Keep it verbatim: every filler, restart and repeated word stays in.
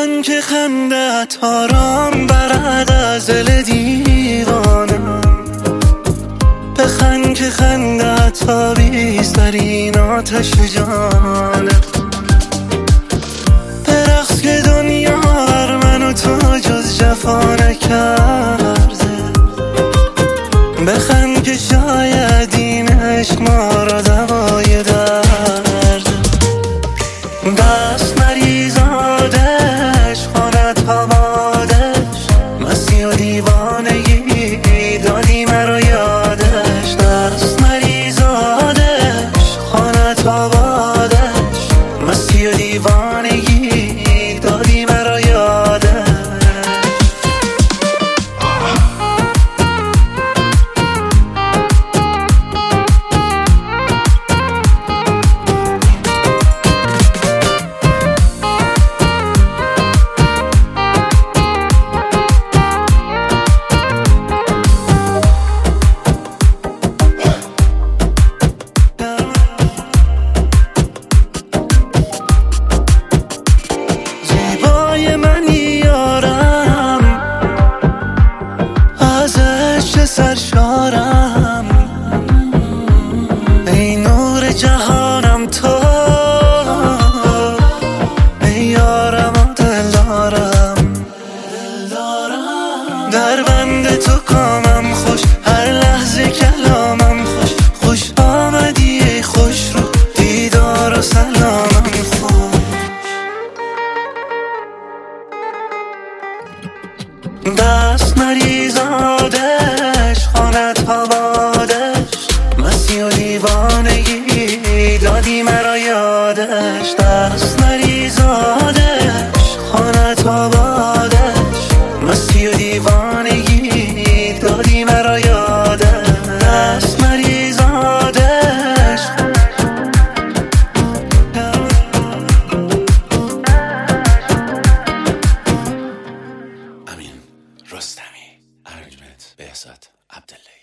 بخند که خندت آرام برد از دل دیوانم، بخند که خندت آویز در این آتش جانم، برقص که دنیا بر من و تو جز جفا نکرده، بخند که شاید این عشق ما را دوای درده، دست مریزادش خانت آبادش، مستی و دیوانگی دادی مرا یادش، دست مریزادش خانت آبادش، مستی و دیوانگی دادی مرا یادش. سرشارم ای نور جهانم تو، ای یارم و دلدارم، در بند تو کامم خوش، هر لحظه کلامم خوش، خوش آمدی ای خوش رو دیدار و سلامم خوش، دست مریزادش خانت آبادش، مستی و دیوانگی دادی مرا یادش، دست مریزادش خانت آبادش، مستی و دیوانگی دادی مرا یادش، دست مریزادش. امین رستمی، ارنجمنت بهزاد عبداللهی.